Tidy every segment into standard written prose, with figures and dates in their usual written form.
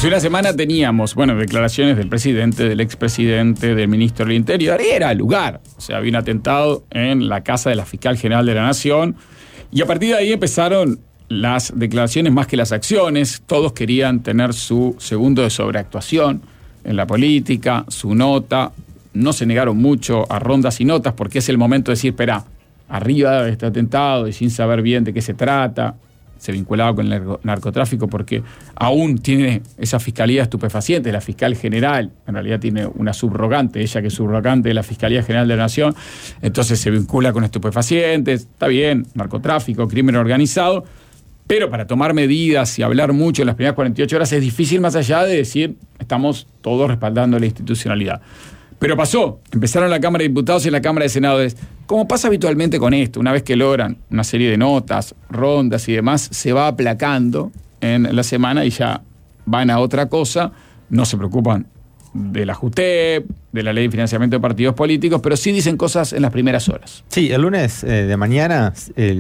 Hace una semana teníamos, declaraciones del presidente, del expresidente, del ministro del Interior, y era el lugar. O sea, había un atentado en la casa de la fiscal general de la Nación, y a partir de ahí empezaron las declaraciones más que las acciones. Todos querían tener su segundo de sobreactuación en la política, su nota. No se negaron mucho a rondas y notas, porque es el momento de decir, espera, arriba de este atentado y sin saber bien de qué se trata. Se vinculaba con el narcotráfico porque aún tiene esa fiscalía de estupefacientes. La fiscal general, en realidad tiene una subrogante, ella que es subrogante de la Fiscalía General de la Nación, entonces se vincula con estupefacientes. Está bien, narcotráfico, crimen organizado, pero para tomar medidas y hablar mucho en las primeras 48 horas es difícil, más allá de decir estamos todos respaldando la institucionalidad. Pero pasó, empezaron la Cámara de Diputados y la Cámara de Senadores. Como pasa habitualmente con esto, una vez que logran una serie de notas, rondas y demás, se va aplacando en la semana y ya van a otra cosa. No se preocupan de la JUTEP, de la Ley de Financiamiento de Partidos Políticos, pero sí dicen cosas en las primeras horas. Sí, el lunes de mañana,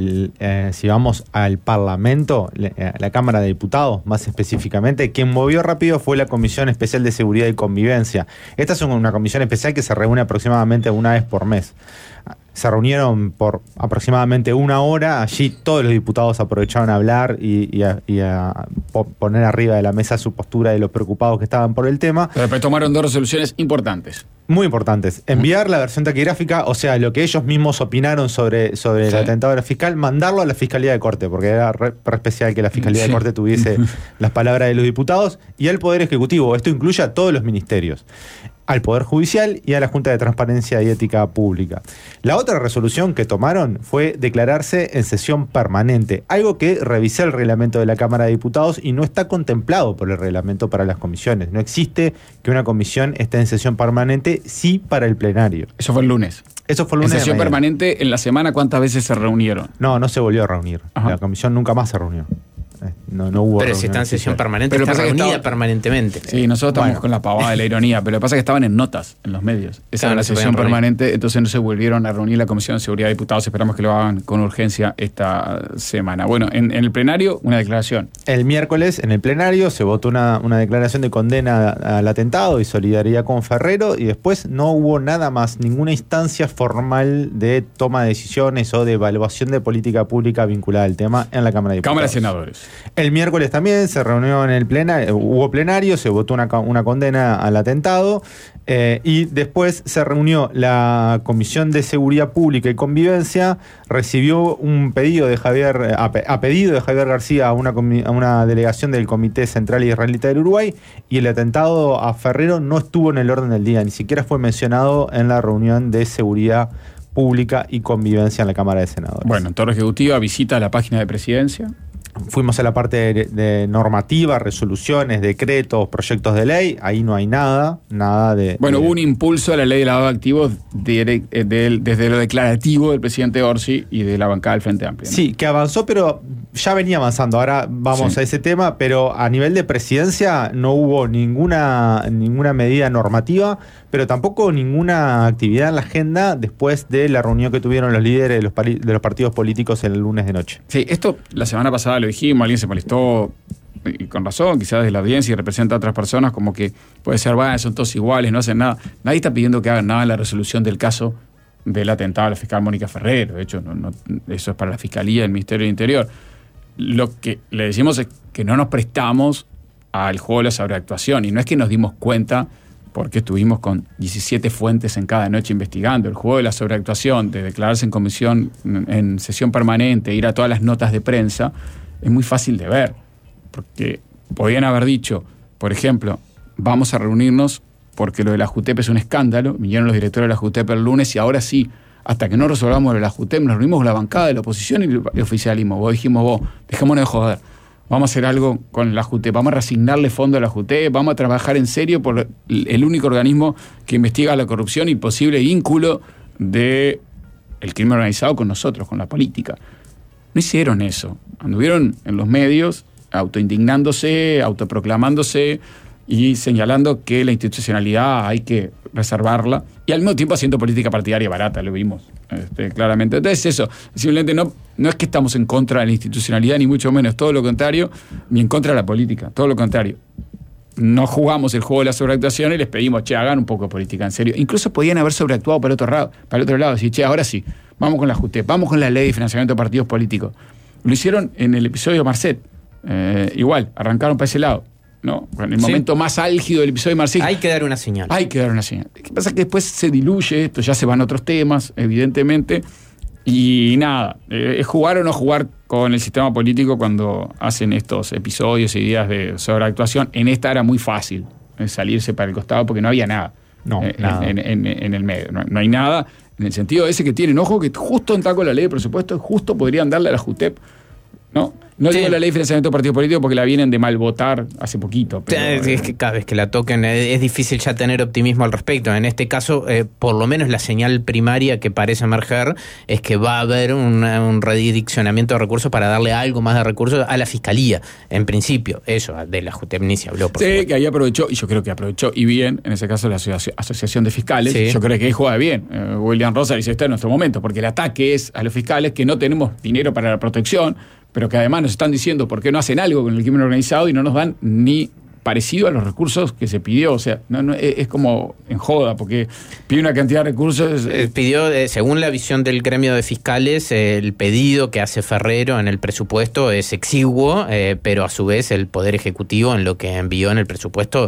si vamos al Parlamento, la Cámara de Diputados, más específicamente, quien movió rápido fue la Comisión Especial de Seguridad y Convivencia. Esta es una comisión especial que se reúne aproximadamente una vez por mes. Se reunieron por aproximadamente una hora. Allí todos los diputados aprovecharon a hablar y a poner arriba de la mesa su postura de los preocupados que estaban por el tema. Pero después tomaron dos resoluciones importantes. Muy importantes. Enviar la versión taquigráfica, o sea, lo que ellos mismos opinaron sobre el atentado de la fiscal, mandarlo a la Fiscalía de Corte, porque era re especial que la Fiscalía de Corte tuviese las palabras de los diputados, y al Poder Ejecutivo. Esto incluye a todos los ministerios, al Poder Judicial y a la Junta de Transparencia y Ética Pública. La otra resolución que tomaron fue declararse en sesión permanente, algo que revisé el reglamento de la Cámara de Diputados y no está contemplado por el reglamento para las comisiones. No existe que una comisión esté en sesión permanente, sí para el plenario. Eso fue el lunes. Eso fue el lunes. En sesión permanente, en la semana, ¿cuántas veces se reunieron? No se volvió a reunir. Ajá. La comisión nunca más se reunió. No hubo. Pero si está en sesión permanente, pero está reunida permanentemente. Sí, nosotros estamos con la pavada de la ironía, pero lo que pasa es que estaban en notas en los medios. Esa era la sesión permanente, entonces no se volvieron a reunir la Comisión de Seguridad de Diputados. Esperamos que lo hagan con urgencia esta semana. Bueno, en el plenario, una declaración. El miércoles, en el plenario, se votó una declaración de condena al atentado y solidaridad con Ferrero, y después no hubo nada más, ninguna instancia formal de toma de decisiones o de evaluación de política pública vinculada al tema en la Cámara de Diputados. Cámara de Senadores. El miércoles también se reunió en el plenario, hubo plenario, se votó una condena al atentado, y después se reunió la Comisión de Seguridad Pública y Convivencia, recibió un pedido de Javier García a una delegación del Comité Central Israelita del Uruguay, y el atentado a Ferrero no estuvo en el orden del día, ni siquiera fue mencionado en la reunión de Seguridad Pública y Convivencia en la Cámara de Senadores. Bueno, en Torre Ejecutiva visita la página de Presidencia. Fuimos a la parte de normativa, resoluciones, decretos, proyectos de ley. Ahí no hay nada de... Bueno, hubo un impulso a la ley de lavado de activos desde lo declarativo del presidente Orsi y de la bancada del Frente Amplio, ¿no? Sí, que avanzó, pero ya venía avanzando. Ahora vamos a ese tema, pero a nivel de presidencia no hubo ninguna medida normativa, pero tampoco ninguna actividad en la agenda después de la reunión que tuvieron los líderes de los partidos políticos el lunes de noche. Sí, esto la semana pasada lo dijimos, alguien se molestó, y con razón, quizás desde la audiencia, y representa a otras personas, como que puede ser, son todos iguales, no hacen nada. Nadie está pidiendo que hagan nada en la resolución del caso del atentado a la fiscal Mónica Ferrero. De hecho, eso es para la Fiscalía del Ministerio del Interior. Lo que le decimos es que no nos prestamos al juego de la sobreactuación, y no es que nos dimos cuenta porque estuvimos con 17 fuentes en cada noche investigando. El juego de la sobreactuación, de declararse en comisión, en sesión permanente, ir a todas las notas de prensa, es muy fácil de ver, porque podían haber dicho, por ejemplo, vamos a reunirnos porque lo de la JUTEP es un escándalo, vinieron los directores de la JUTEP el lunes y ahora sí, hasta que no resolvamos lo de la JUTEP, nos reunimos con la bancada de la oposición y el oficialismo. Dijimos, dejémonos de joder, vamos a hacer algo con la JUTEP, vamos a reasignarle fondo a la JUTEP, vamos a trabajar en serio por el único organismo que investiga la corrupción y posible vínculo del crimen organizado con nosotros, con la política. No hicieron eso. Anduvieron en los medios autoindignándose, autoproclamándose y señalando que la institucionalidad hay que reservarla y al mismo tiempo haciendo política partidaria barata, lo vimos claramente. Entonces eso, simplemente no es que estamos en contra de la institucionalidad, ni mucho menos, todo lo contrario, ni en contra de la política, todo lo contrario. no jugamos el juego de la sobreactuación y les pedimos, che, hagan un poco de política en serio. Incluso podían haber sobreactuado para el otro lado, decir, che, ahora sí, vamos con la JUTEP, vamos con la ley de financiamiento de partidos políticos. Lo hicieron en el episodio Marcet. Igual, arrancaron para ese lado, ¿no? En el momento más álgido del episodio Marcet. Hay que dar una señal. Hay que dar una señal. Lo que pasa es que después se diluye esto, ya se van a otros temas, evidentemente. Y nada, es jugar o no jugar con el sistema político cuando hacen estos episodios y días de sobreactuación. En esta era muy fácil salirse para el costado porque no había nada, nada. En el medio. No hay nada en el sentido ese que tienen, ojo, que justo entra con la ley de presupuesto, justo podrían darle a la JUTEP, ¿no? No digo la ley de financiamiento de partidos políticos porque la vienen de mal votar hace poquito. Pero, es que cada vez que la toquen es difícil ya tener optimismo al respecto. En este caso, por lo menos la señal primaria que parece emerger es que va a haber un redireccionamiento de recursos para darle algo más de recursos a la Fiscalía. En principio, eso, de la JUTEP ni se habló. Sí, que ahí aprovechó, y yo creo que aprovechó y bien, en ese caso la Asociación de Fiscales. Sí. Yo creo que ahí juega bien. William Rosa dice, este es nuestro momento, porque el ataque es a los fiscales que no tenemos dinero para la protección, pero que además nos están diciendo por qué no hacen algo con el crimen organizado y no nos dan ni parecido a los recursos que se pidió. O sea, no es como en joda, porque pide una cantidad de recursos. Pidió, según la visión del gremio de fiscales, el pedido que hace Ferrero en el presupuesto es exiguo, pero a su vez el Poder Ejecutivo en lo que envió en el presupuesto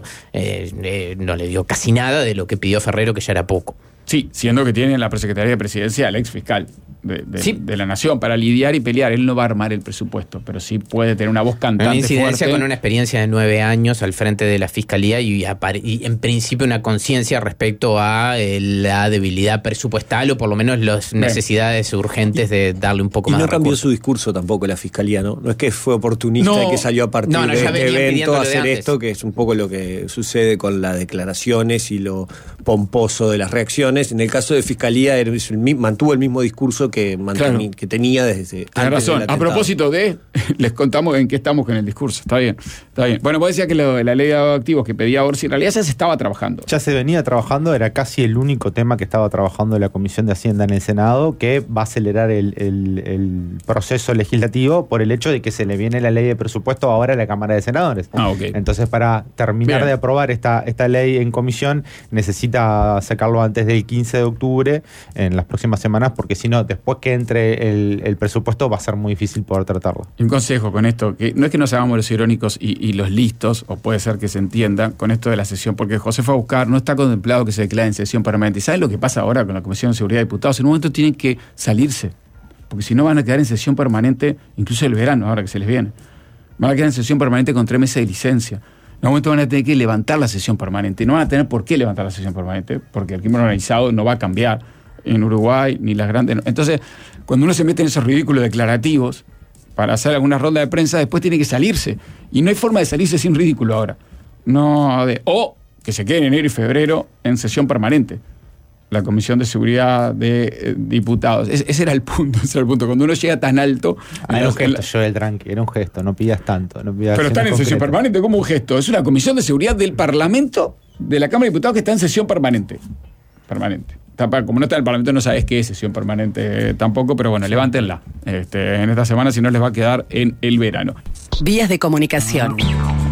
no le dio casi nada de lo que pidió Ferrero, que ya era poco. Sí, siendo que tiene en la Secretaría de Presidencia al ex fiscal de la Nación para lidiar y pelear. Él no va a armar el presupuesto, pero sí puede tener una voz cantante una incidencia fuerte. Con una experiencia de 9 años al frente de la Fiscalía y en principio una conciencia respecto a la debilidad presupuestal o por lo menos las necesidades urgentes de darle un poco más de recursos. Y no cambió su discurso tampoco la Fiscalía, ¿no? No es que fue oportunista y que salió a partir de este evento a hacer esto, que es un poco lo que sucede con las declaraciones y lo pomposo de las reacciones. En el caso de Fiscalía mantuvo el mismo discurso que tenía desde antes. Razón. A propósito les contamos en qué estamos con el discurso. Está bien. Bueno, vos decías que la ley de activos que pedía Orsi, en realidad ya se estaba trabajando. Ya se venía trabajando, era casi el único tema que estaba trabajando la Comisión de Hacienda en el Senado, que va a acelerar el proceso legislativo por el hecho de que se le viene la ley de presupuesto ahora a la Cámara de Senadores. Okay. Entonces, para terminar de aprobar esta ley en comisión, necesita sacarlo antes del 15 de octubre, en las próximas semanas, porque si no, después que entre el presupuesto va a ser muy difícil poder tratarlo. Y un consejo con esto, que no es que nos hagamos los irónicos y los listos, o puede ser que se entienda con esto de la sesión, porque José fue a buscar, no está contemplado que se declare en sesión permanente. ¿Y saben lo que pasa ahora con la Comisión de Seguridad de Diputados? En un momento tienen que salirse, porque si no van a quedar en sesión permanente, incluso el verano, ahora que se les viene. Van a quedar en sesión permanente con 3 meses de licencia. En un momento van a tener que levantar la sesión permanente. No van a tener por qué levantar la sesión permanente, porque el crimen organizado no va a cambiar en Uruguay, ni las grandes. Entonces, cuando uno se mete en esos ridículos declarativos para hacer alguna ronda de prensa, después tiene que salirse. Y no hay forma de salirse sin ridículo ahora. O que se quede en enero y febrero en sesión permanente. La Comisión de Seguridad de Diputados. Ese era el punto. Cuando uno llega tan alto... Era un gesto, Joel, tranqui, era un gesto, no pidas tanto. Pero están en sesión permanente, ¿cómo un gesto? Es una Comisión de Seguridad del Parlamento, de la Cámara de Diputados, que está en sesión permanente. Como no está en el Parlamento, no sabes qué es sesión permanente tampoco, pero bueno, levántenla en esta semana, si no les va a quedar en el verano. Vías de comunicación.